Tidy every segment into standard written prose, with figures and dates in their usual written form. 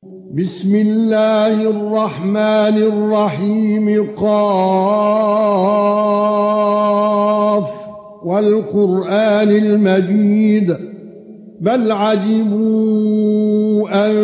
بسم الله الرحمن الرحيم قاف والقرآن المجيد بل عجبوا أن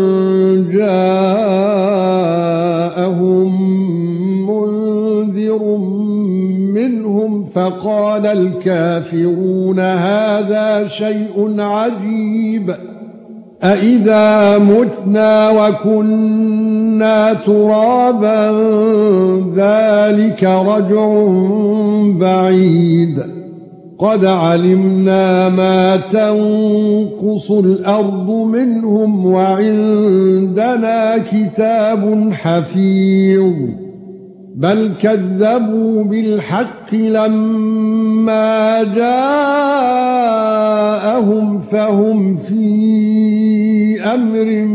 جاءهم منذر منهم فقال الكافرون هذا شيء عجيب أَإِذَا مُتْنَا وَكُنَّا تُرَابًا ذَلِكَ رَجْعٌ بَعِيدٌ قَدْ عَلِمْنَا مَا تَنقُصُ الْأَرْضُ مِنْهُمْ وَعِندَنَا كِتَابٌ حَفِيظٌ بل كذبوا بالحق لما جاءهم فهم في امر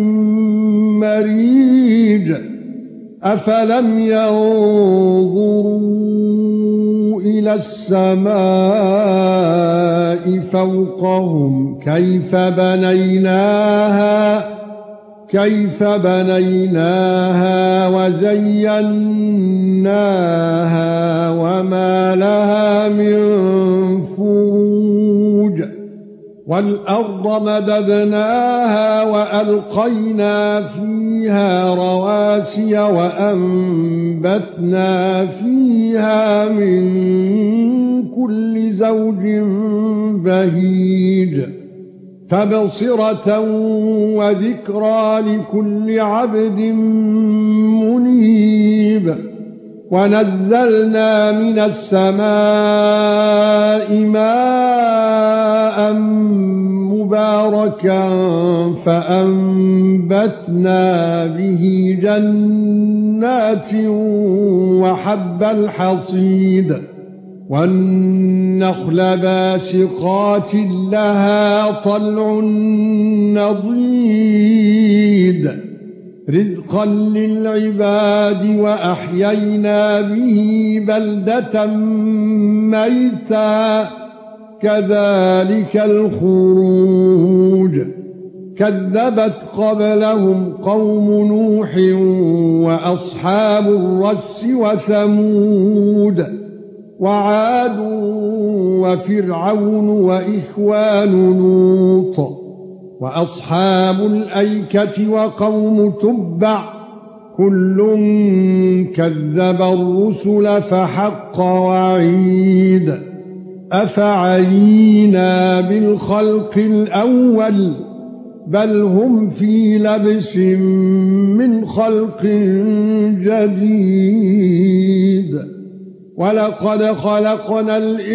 مريج افلم ينظروا الى السماء فوقهم كيف بنيناها وزيناها وما لها من فروج والارض مددناها والقينا فيها رواسي وانبتنا فيها من كل زوج بهيج تبصرة وذكرى لكل عبد منيب ونزلنا من السماء ماء مباركا فأنبتنا به جنات وحب الحصيد والنخل باسقات لها طلع نضيد رزقا للعباد واحيينا به بلدة ميتا كذلك الخروج كذبت قبلهم قوم نوح واصحاب الرس وثمود وعاد وفرعون واخوان لوط واصحاب الايكه وقوم تبع كل كذب الرسل فحق وعيد افعينا بالخلق الاول بل هم في لبس من خلق جديد ولقد خلقنا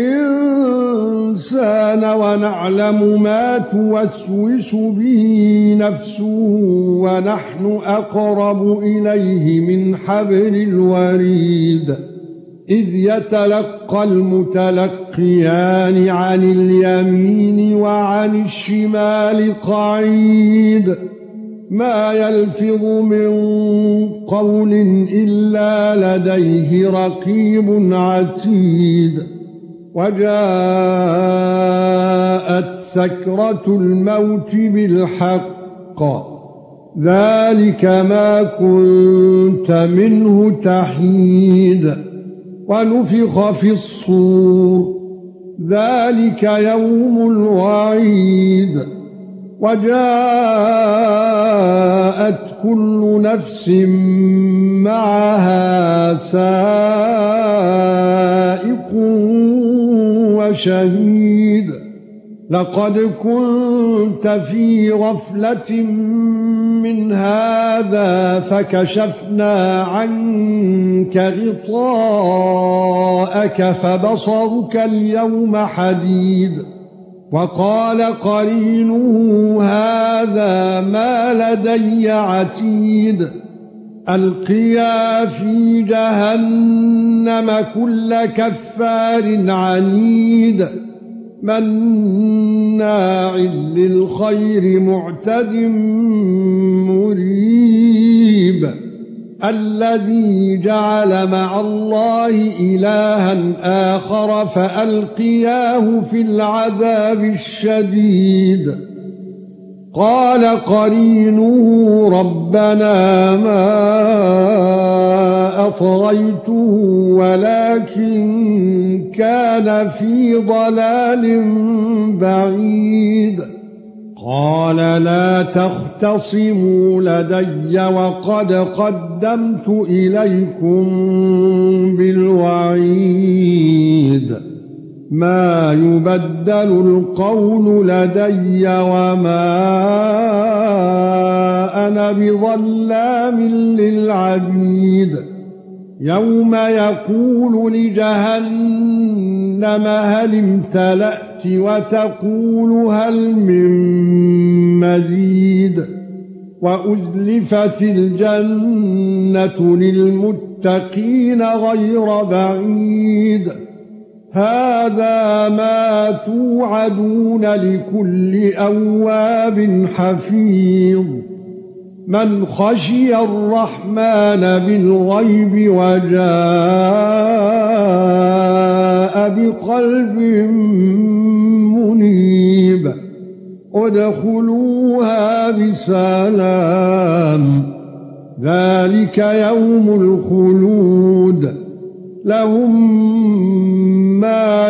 الإنسان ونعلم ما توسوس به نفسه ونحن أقرب إليه من حبل الوريد إذ يتلقى المتلقيان عن اليمين وعن الشمال قعيد ما يلفظ من قول إلا لديه رقيب عتيد وجاءت سكرة الموت بالحق ذلك ما كنت منه تحيد ونفخ في الصور ذلك يوم الوعيد وجاءت كل نفس معها سائق وشهيد لقد كنت في غفلة من هذا فكشفنا عنك غطاءك فبصرك اليوم حديد وقال قرينه هذا ما لدي عتيد القيا في جهنم كل كفار عنيد مناع للخير معتد مريب الذي جعل مع الله إلها آخر فألقياه في العذاب الشديد قال قرينه ربنا رَبَّنَا مَا أَطْغَيْتُهُ وَلَكِن كَانَ فِي ضَلَالٍ بَعِيدٍ قَالَ لَا تَخْتَصِمُوا لَدَيَّ وَقَدْ قَدَّمْتُ إِلَيْكُمْ بِالْوَعِيدِ مَا يُبَدَّلُ الْقَوْلُ لَدَيَّ وَمَا أَنَا بِظَلَّامٍ لِّلْعَبِيدِ يَوْمَ يَقُولُ لِجَهَنَّمَ هَلِ امْتَلَأْتِ وَتَقُولُ هَلْ مِن مَّزِيدٍ وَأُزْلِفَتِ الْجَنَّةُ لِلْمُتَّقِينَ غَيْرَ بَعِيدٍ هَذَا مَا تُوعَدُونَ لِكُلِّ أَوَّابٍ حَفِيظٍ مَنْ خَشِيَ الرَّحْمَنَ بِالْغَيْبِ وَجَاءَ بِقَلْبٍ مُنِيبٍ ادْخُلُوهَا بِسَلَامٍ ذَلِكَ يَوْمُ الْخُلُودِ لَهُم مَّا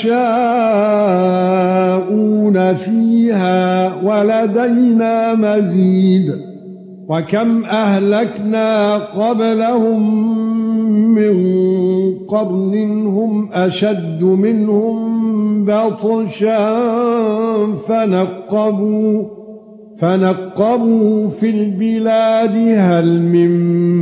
يَشَاءُونَ فِيهَا وَلَدَيْنَا مَزِيدٌ وَكَمْ أَهْلَكْنَا قَبْلَهُم مِّن قَرْنٍ هُمْ أَشَدُّ مِنْهُم بَطْشًا فَنَقَّبُوا فِي الْبِلَادِ هَلْ مِن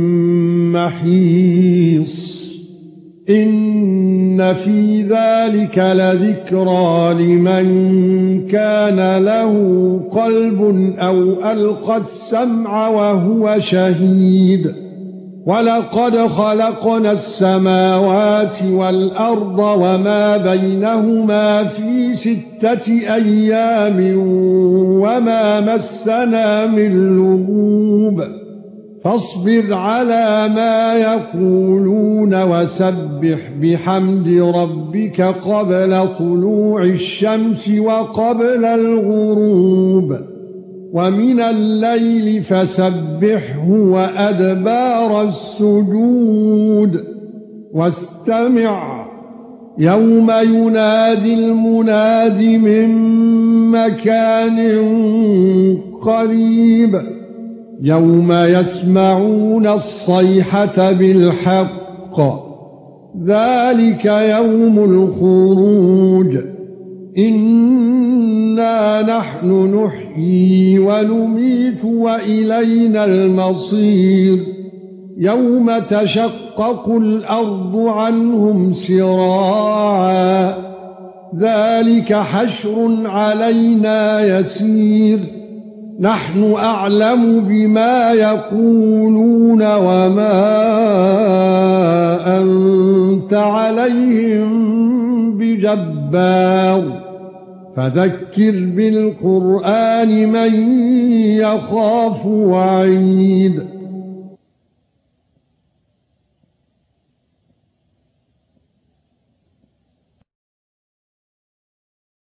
مَّحِيصٍ إِنَّ فِي ذَلِكَ لَذِكْرَى لِمَن كَانَ لَهُ قَلْبٌ أَوْ أَلْقَى السَّمْعَ وَهُوَ شَهِيدٌ وَلَقَدْ خَلَقْنَا السَّمَاوَاتِ وَالْأَرْضَ وَمَا بَيْنَهُمَا فِي 6 أَيَّامٍ وَمَا مَسَّنَا مِن لُّغُوبٍ فاصبر على ما يقولون وسبح بحمد ربك قبل طلوع الشمس وقبل الغروب ومن الليل فسبحه وأدبار السجود واستمع يوم ينادي المناد من مكان قريب يوم يسمعون الصيحة بالحق ذلك يوم الخروج إنا نحن نحيي ونميت وإلينا المصير يوم تشقق الأرض عنهم سراعا ذلك حشر علينا يسير نحن أعلم بما يقولون وما أنت عليهم بجبار فذكر بالقرآن من يخاف وعيد